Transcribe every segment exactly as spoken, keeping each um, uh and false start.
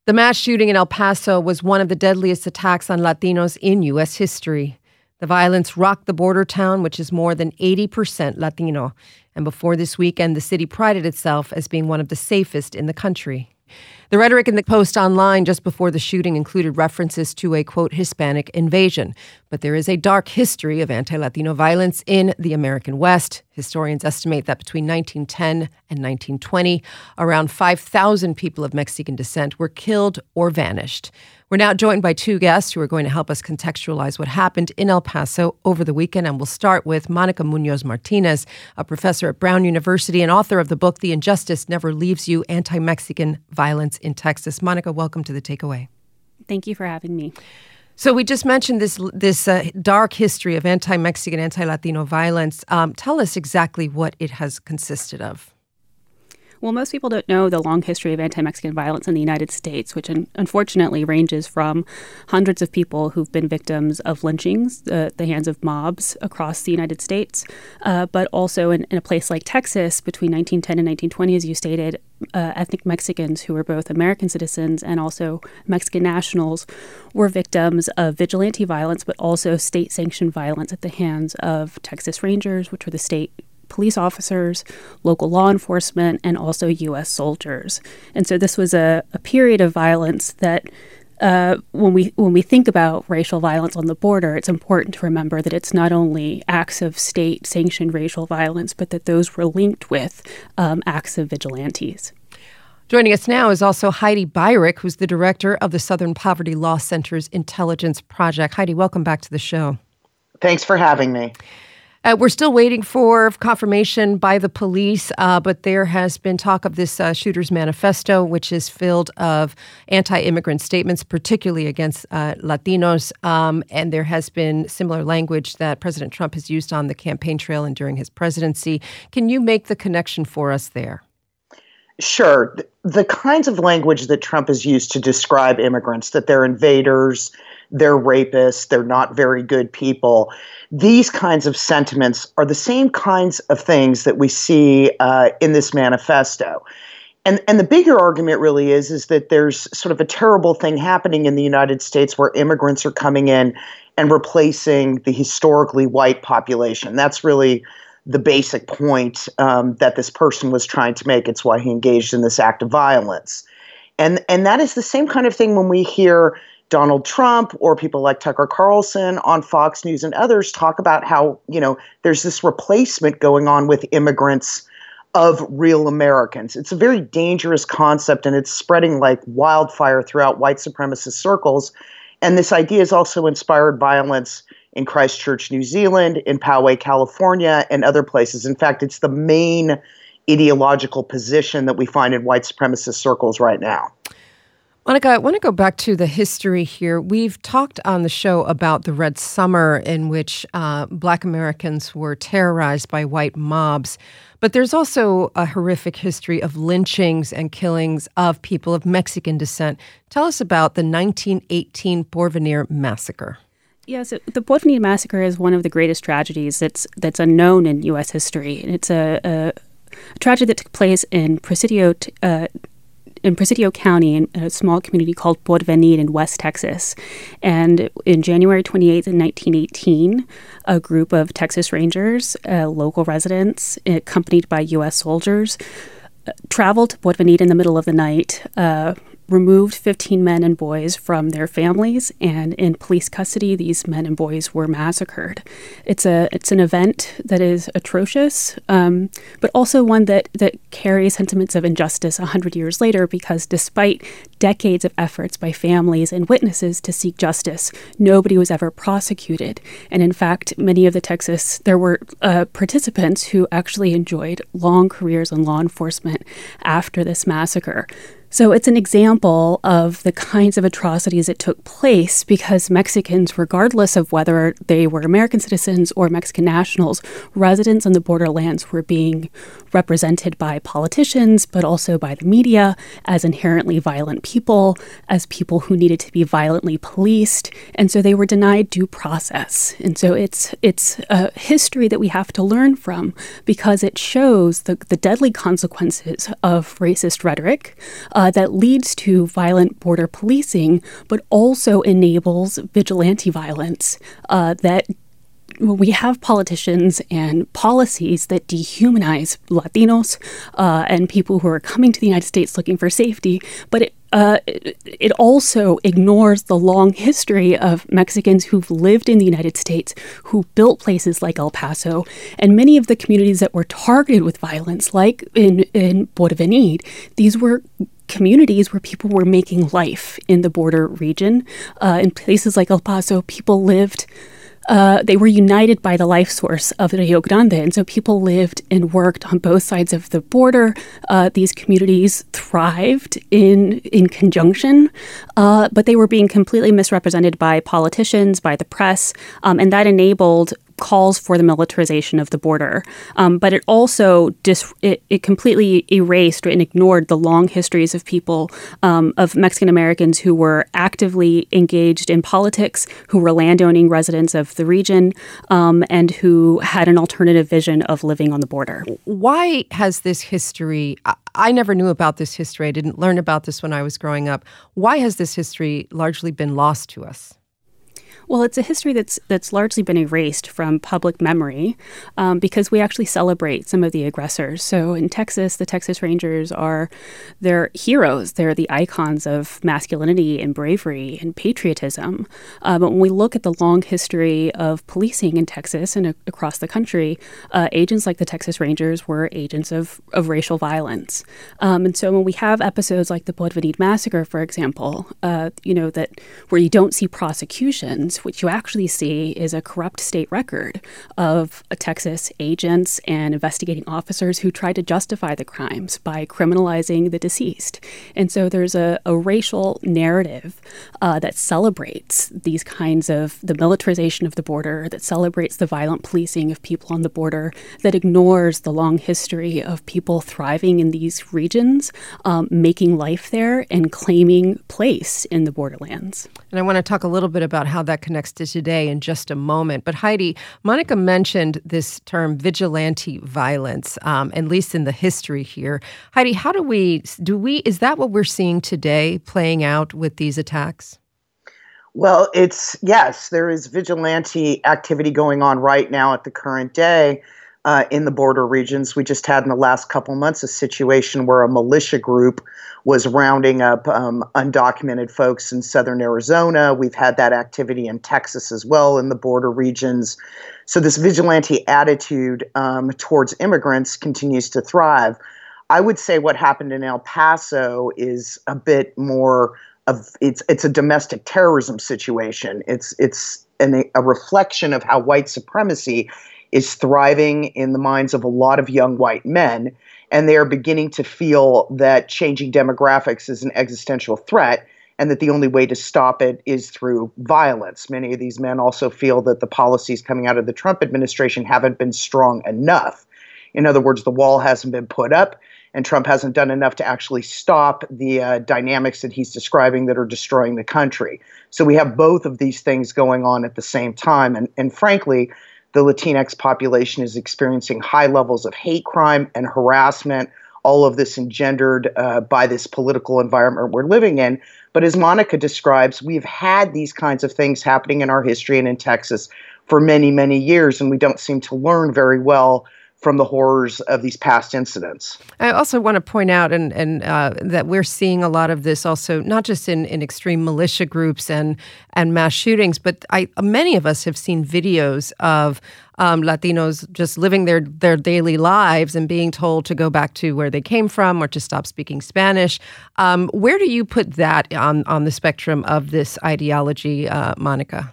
The mass shooting in El Paso was one of the deadliest attacks on Latinos in U S history. The violence rocked the border town, which is more than eighty percent Latino. And before this weekend, the city prided itself as being one of the safest in the country. The rhetoric in the post online just before the shooting included references to a, quote, Hispanic invasion. But there is a dark history of anti-Latino violence in the American West. Historians estimate that between nineteen ten and nineteen twenty, around five thousand people of Mexican descent were killed or vanished. We're now joined by two guests who are going to help us contextualize what happened in El Paso over the weekend. And we'll start with Monica Munoz Martinez, a professor at Brown University and author of the book, The Injustice Never Leaves You, Anti-Mexican Violence in Texas. Monica, welcome to The Takeaway. Thank you for having me. So we just mentioned this this uh, dark history of anti-Mexican, anti-Latino violence. Um, tell us exactly what it has consisted of. Well, most people don't know the long history of anti-Mexican violence in the United States, which un- unfortunately ranges from hundreds of people who've been victims of lynchings uh, at the hands of mobs across the United States, uh, but also in, in a place like Texas between nineteen ten and nineteen twenty, as you stated, uh, ethnic Mexicans who were both American citizens and also Mexican nationals were victims of vigilante violence, but also state-sanctioned violence at the hands of Texas Rangers, which were the state police officers, local law enforcement, and also U S soldiers. And so this was a, a period of violence that uh, when we when we think about racial violence on the border, it's important to remember that it's not only acts of state-sanctioned racial violence, but that those were linked with um, acts of vigilantes. Joining us now is also Heidi Beirich, who's the director of the Southern Poverty Law Center's Intelligence Project. Heidi, welcome back to the show. Thanks for having me. Uh, we're still waiting for confirmation by the police, uh, but there has been talk of this uh, shooter's manifesto, which is filled of anti-immigrant statements, particularly against uh, Latinos. Um, and there has been similar language that President Trump has used on the campaign trail and during his presidency. Can you make the connection for us there? Sure. The kinds of language that Trump has used to describe immigrants, that they're invaders, they're rapists, they're not very good people, these kinds of sentiments are the same kinds of things that we see uh, in this manifesto. And and the bigger argument really is, is that there's sort of a terrible thing happening in the United States where immigrants are coming in and replacing the historically white population. That's really the basic point um, that this person was trying to make. It's why he engaged in this act of violence. And and that is the same kind of thing when we hear Donald Trump or people like Tucker Carlson on Fox News and others talk about how, you know, there's this replacement going on with immigrants of real Americans. It's a very dangerous concept, and it's spreading like wildfire throughout white supremacist circles. And this idea has also inspired violence in Christchurch, New Zealand, in Poway, California, and other places. In fact, it's the main ideological position that we find in white supremacist circles right now. Monica, I want to go back to the history here. We've talked on the show about the Red Summer, in which uh, Black Americans were terrorized by white mobs. But there's also a horrific history of lynchings and killings of people of Mexican descent. Tell us about the nineteen eighteen Porvenir Massacre. Yes, yeah, so the Porvenir Massacre is one of the greatest tragedies that's that's unknown in U S history. And it's a, a, a tragedy that took place in Presidio, uh, in Presidio County, in a small community called Porvenir in West Texas. And in January twenty-eighth, in nineteen eighteen, a group of Texas Rangers, uh, local residents, accompanied by U S soldiers, uh, traveled to Porvenir in the middle of the night, uh, removed fifteen men and boys from their families, and in police custody, these men and boys were massacred. It's a it's an event that is atrocious, um, but also one that, that carries sentiments of injustice a hundred years later, because despite decades of efforts by families and witnesses to seek justice, nobody was ever prosecuted. And in fact, many of the Texas, there were uh, participants who actually enjoyed long careers in law enforcement after this massacre. So it's an example of the kinds of atrocities that took place because Mexicans, regardless of whether they were American citizens or Mexican nationals, residents on the borderlands were being represented by politicians, but also by the media as inherently violent people, as people who needed to be violently policed. And so they were denied due process. And so it's it's a history that we have to learn from because it shows the, the deadly consequences of racist rhetoric, uh, that leads to violent border policing, but also enables vigilante violence uh, that we have politicians and policies that dehumanize Latinos uh, and people who are coming to the United States looking for safety, but it, uh, it, it also ignores the long history of Mexicans who've lived in the United States, who built places like El Paso, and many of the communities that were targeted with violence, like in, in Porvenir. These were communities where people were making life in the border region. Uh, in places like El Paso, people lived Uh, they were united by the life source of Rio Grande. And so people lived and worked on both sides of the border. Uh, these communities thrived in in conjunction, uh, but they were being completely misrepresented by politicians, by the press, um, and that enabled calls for the militarization of the border. Um, but it also dis- it, it completely erased and ignored the long histories of people, um, of Mexican Americans who were actively engaged in politics, who were landowning residents of the region, um, and who had an alternative vision of living on the border. Why has this history, I, I never knew about this history, I didn't learn about this when I was growing up. Why has this history largely been lost to us? Well, it's a history that's that's largely been erased from public memory um, because we actually celebrate some of the aggressors. So in Texas, the Texas Rangers are they're heroes. They're the icons of masculinity and bravery and patriotism. Uh, but when we look at the long history of policing in Texas and a- across the country, uh, agents like the Texas Rangers were agents of, of racial violence. Um, and so when we have episodes like the Porvenir Massacre, for example, uh, you know, that where you don't see prosecutions, what you actually see is a corrupt state record of Texas agents and investigating officers who tried to justify the crimes by criminalizing the deceased. And so there's a, a racial narrative uh, that celebrates these kinds of the militarization of the border, that celebrates the violent policing of people on the border, that ignores the long history of people thriving in these regions, um, making life there and claiming place in the borderlands. And I want to talk a little bit about how that connects to today in just a moment. But Heidi, Monica mentioned this term vigilante violence, um, at least in the history here. Heidi, how do we, do we, is that what we're seeing today playing out with these attacks? Well, it's, yes, there is vigilante activity going on right now at the current day uh, in the border regions. We just had in the last couple months a situation where a militia group was rounding up um, undocumented folks in southern Arizona. We've had that activity in Texas as well in the border regions. So this vigilante attitude um, towards immigrants continues to thrive. I would say what happened in El Paso is a bit more of it's it's a domestic terrorism situation. It's it's an, a reflection of how white supremacy is thriving in the minds of a lot of young white men. And they are beginning to feel that changing demographics is an existential threat and that the only way to stop it is through violence. Many of these men also feel that the policies coming out of the Trump administration haven't been strong enough. In other words, the wall hasn't been put up and Trump hasn't done enough to actually stop the uh, dynamics that he's describing that are destroying the country. So we have both of these things going on at the same time. And, and frankly, the Latinx population is experiencing high levels of hate crime and harassment, all of this engendered uh, by this political environment we're living in. But as Monica describes, we've had these kinds of things happening in our history and in Texas for many, many years, and we don't seem to learn very well from the horrors of these past incidents. I also want to point out and, and uh, that we're seeing a lot of this also, not just in, in extreme militia groups and, and mass shootings, but I, many of us have seen videos of um, Latinos just living their, their daily lives and being told to go back to where they came from or to stop speaking Spanish. Um, where do you put that on, on the spectrum of this ideology, uh, Monica?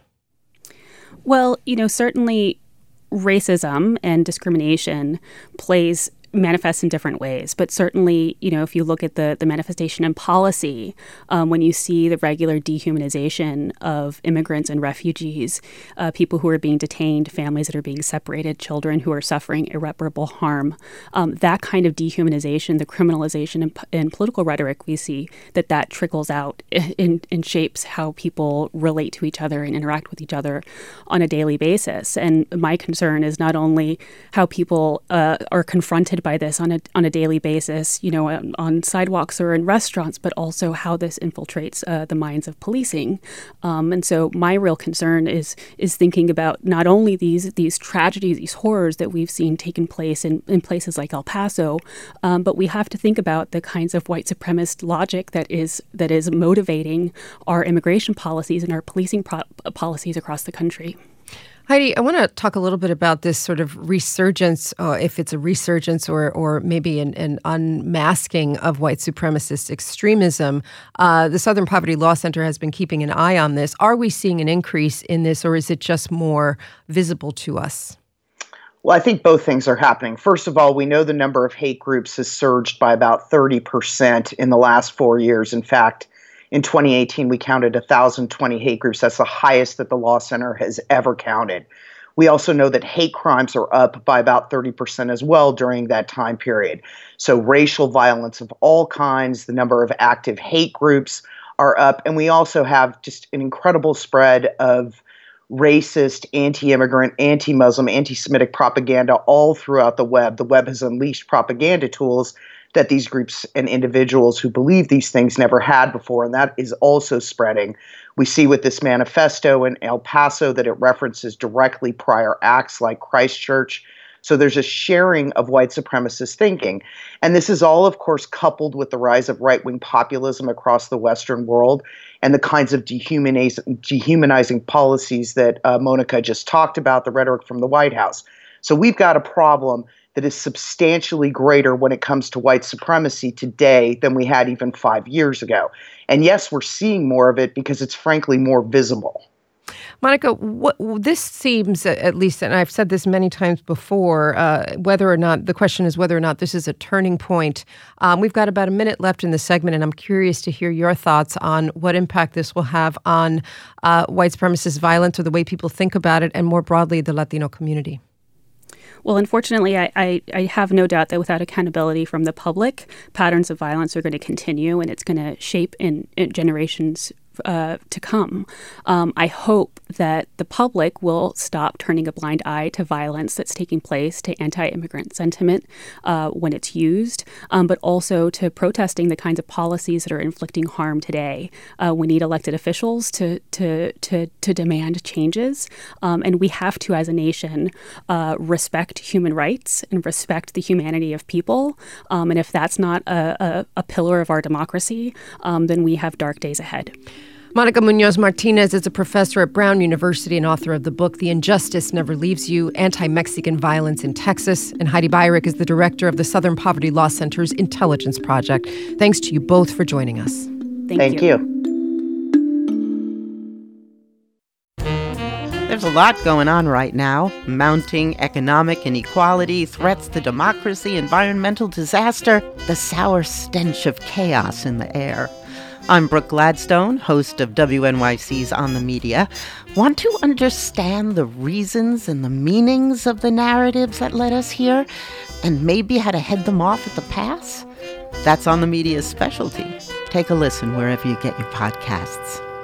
Well, you know, certainly racism and discrimination plays manifests in different ways. But certainly, you know, if you look at the, the manifestation in policy, um, when you see the regular dehumanization of immigrants and refugees, uh, people who are being detained, families that are being separated, children who are suffering irreparable harm, um, that kind of dehumanization, the criminalization in, in political rhetoric, we see that that trickles out and shapes how people relate to each other and interact with each other on a daily basis. And my concern is not only how people uh, are confronted by this on a on a daily basis, you know, on, on sidewalks or in restaurants, but also how this infiltrates uh, the minds of policing. Um, and so my real concern is is thinking about not only these these tragedies, these horrors that we've seen taking place in, in places like El Paso, um, but we have to think about the kinds of white supremacist logic that is that is motivating our immigration policies and our policing pro- policies across the country. Heidi, I want to talk a little bit about this sort of resurgence, uh, if it's a resurgence or or maybe an, an unmasking of white supremacist extremism. Uh, the Southern Poverty Law Center has been keeping an eye on this. Are we seeing an increase in this, or is it just more visible to us? Well, I think both things are happening. First of all, we know the number of hate groups has surged by about thirty percent in the last four years. In fact, in twenty eighteen, we counted one thousand twenty hate groups. That's the highest that the Law Center has ever counted. We also know that hate crimes are up by about thirty percent as well during that time period. So racial violence of all kinds, the number of active hate groups are up. And we also have just an incredible spread of racist, anti-immigrant, anti-Muslim, anti-Semitic propaganda all throughout the web. The web has unleashed propaganda tools that these groups and individuals who believe these things never had before, and that is also spreading. We see with this manifesto in El Paso that it references directly prior acts like Christchurch. So there's a sharing of white supremacist thinking. And this is all, of course, coupled with the rise of right-wing populism across the Western world and the kinds of dehumanizing, dehumanizing policies that uh, Monica just talked about, the rhetoric from the White House. So we've got a problem that is substantially greater when it comes to white supremacy today than we had even five years ago. And yes, we're seeing more of it because it's frankly more visible. Monica, what, this seems, at least, and I've said this many times before, uh, whether or not, the question is whether or not this is a turning point. Um, we've got about a minute left in the segment, and I'm curious to hear your thoughts on what impact this will have on uh, white supremacist violence or the way people think about it, and more broadly, the Latino community. Well, unfortunately, I, I, I have no doubt that without accountability from the public, patterns of violence are going to continue, and it's going to shape in, in generations Uh, to come. Um, I hope that the public will stop turning a blind eye to violence that's taking place, to anti-immigrant sentiment uh, when it's used, um, but also to protesting the kinds of policies that are inflicting harm today. Uh, we need elected officials to to to, to demand changes, um, and we have to, as a nation, uh, respect human rights and respect the humanity of people. Um, and if that's not a, a, a pillar of our democracy, um, then we have dark days ahead. Monica Munoz Martinez is a professor at Brown University and author of the book The Injustice Never Leaves You, Anti-Mexican Violence in Texas. And Heidi Beirich is the director of the Southern Poverty Law Center's Intelligence Project. Thanks to you both for joining us. Thank, Thank you. you. There's a lot going on right now. Mounting economic inequality, threats to democracy, environmental disaster, the sour stench of chaos in the air. I'm Brooke Gladstone, host of W N Y C's On the Media. Want to understand the reasons and the meanings of the narratives that led us here, and maybe how to head them off at the pass? That's On the Media's specialty. Take a listen wherever you get your podcasts.